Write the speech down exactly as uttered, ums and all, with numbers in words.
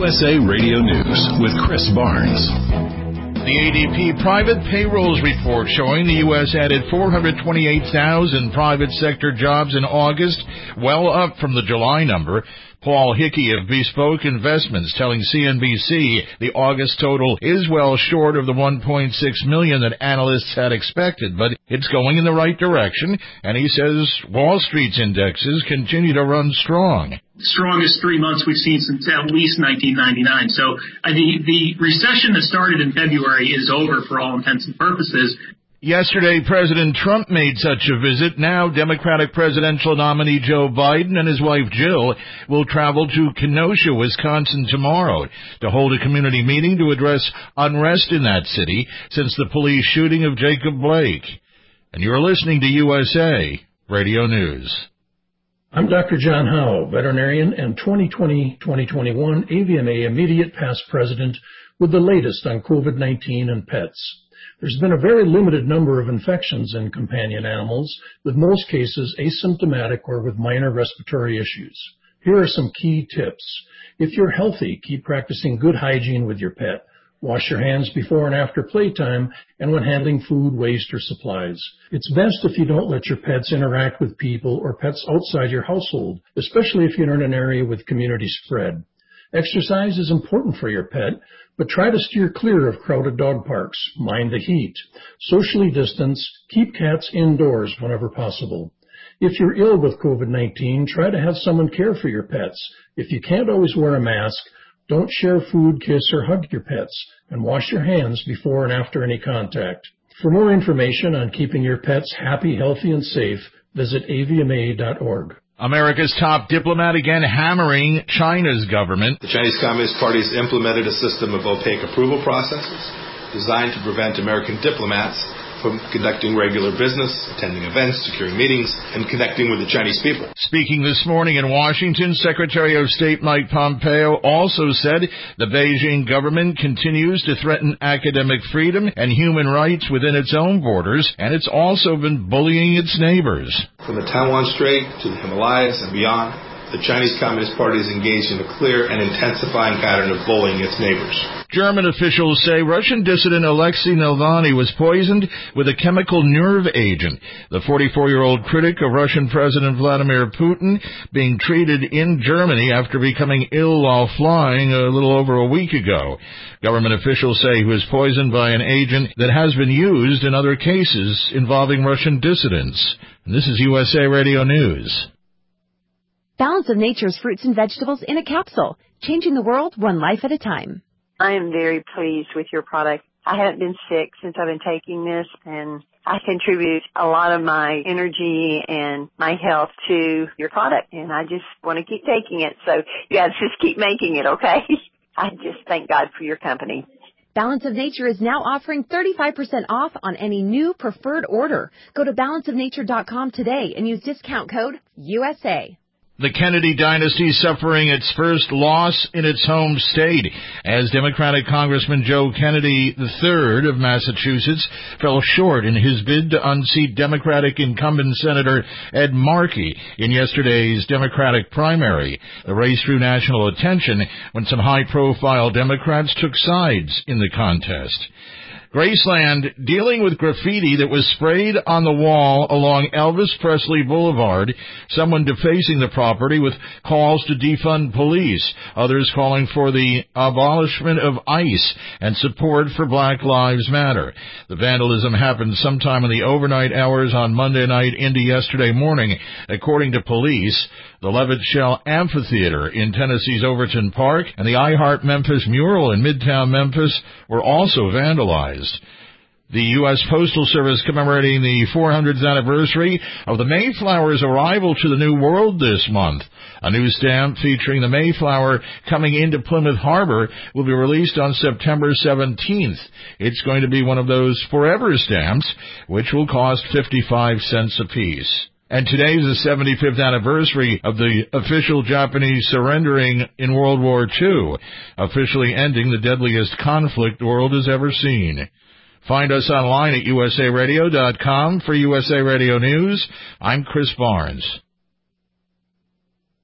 U S A Radio News with Chris Barnes. The A D P Private Payrolls Report showing the U S added four hundred twenty-eight thousand private sector jobs in August, well up from the July number. Paul Hickey of Bespoke Investments telling C N B C the August total is well short of the one point six million that analysts had expected, but it's going in the right direction, and he says Wall Street's indexes continue to run strong. Strongest three months we've seen since at least nineteen ninety-nine. So uh, the, the recession that started in February is over for all intents and purposes. Yesterday, President Trump made such a visit. Now, Democratic presidential nominee Joe Biden and his wife Jill will travel to Kenosha, Wisconsin tomorrow to hold a community meeting to address unrest in that city since the police shooting of Jacob Blake. And you're listening to U S A Radio News. I'm Doctor John Howe, veterinarian and twenty twenty to twenty twenty-one A V M A Immediate Past President with the latest on COVID nineteen and pets. There's been a very limited number of infections in companion animals, with most cases asymptomatic or with minor respiratory issues. Here are some key tips. If you're healthy, keep practicing good hygiene with your pet. Wash your hands before and after playtime and when handling food, waste, or supplies. It's best if you don't let your pets interact with people or pets outside your household, especially if you're in an area with community spread. Exercise is important for your pet, but try to steer clear of crowded dog parks. Mind the heat. Socially distance. Keep cats indoors whenever possible. If you're ill with COVID nineteen, try to have someone care for your pets. If you can't always wear a mask, don't share food, kiss, or hug your pets, and wash your hands before and after any contact. For more information on keeping your pets happy, healthy, and safe, visit A V M A dot org. America's top diplomat again hammering China's government. The Chinese Communist Party has implemented a system of opaque approval processes designed to prevent American diplomats from conducting regular business, attending events, securing meetings, and connecting with the Chinese people. Speaking this morning in Washington, Secretary of State Mike Pompeo also said the Beijing government continues to threaten academic freedom and human rights within its own borders, and it's also been bullying its neighbors. From the Taiwan Strait to the Himalayas and beyond, the Chinese Communist Party is engaged in a clear and intensifying pattern of bullying its neighbors. German officials say Russian dissident Alexei Navalny was poisoned with a chemical nerve agent. The forty-four-year-old critic of Russian President Vladimir Putin being treated in Germany after becoming ill while flying a little over a week ago. Government officials say he was poisoned by an agent that has been used in other cases involving Russian dissidents. And this is U S A Radio News. Balance of Nature's fruits and vegetables in a capsule, changing the world one life at a time. I am very pleased with your product. I haven't been sick since I've been taking this, and I contribute a lot of my energy and my health to your product, and I just want to keep taking it. So you guys just keep making it, okay? I just thank God for your company. Balance of Nature is now offering thirty-five percent off on any new preferred order. Go to balance of nature dot com today and use discount code U S A. The Kennedy dynasty suffering its first loss in its home state as Democratic Congressman Joe Kennedy the third of Massachusetts fell short in his bid to unseat Democratic incumbent Senator Ed Markey in yesterday's Democratic primary. The race drew national attention when some high-profile Democrats took sides in the contest. Graceland dealing with graffiti that was sprayed on the wall along Elvis Presley Boulevard, someone defacing the property with calls to defund police, others calling for the abolishment of ICE and support for Black Lives Matter. The vandalism happened sometime in the overnight hours on Monday night into yesterday morning, according to police. The Levitt Shell Amphitheater in Tennessee's Overton Park and the I Heart Memphis mural in Midtown Memphis were also vandalized. The U S Postal Service commemorating the four hundredth anniversary of the Mayflower's arrival to the New World this month. A new stamp featuring the Mayflower coming into Plymouth Harbor will be released on September seventeenth. It's going to be one of those forever stamps, which will cost fifty-five cents apiece. And today is the seventy-fifth anniversary of the official Japanese surrendering in World War Two, officially ending the deadliest conflict the world has ever seen. Find us online at U S A radio dot com for U S A Radio News. I'm Chris Barnes.